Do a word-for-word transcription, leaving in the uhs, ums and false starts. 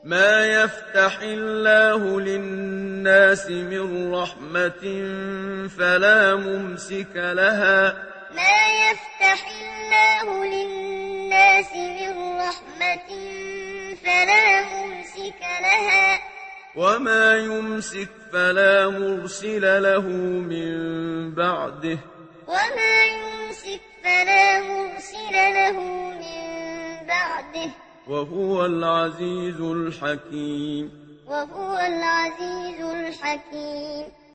ما يفتح الله للناس من رحمة فلا ممسك لها ما يفتح الله للناس من رحمة فلا ممسك لها وما يمسك فلا مرسل له من بعده وما يمسك فلا مرسل له من بعده وهو العزيز الحكيم وهو العزيز الحكيم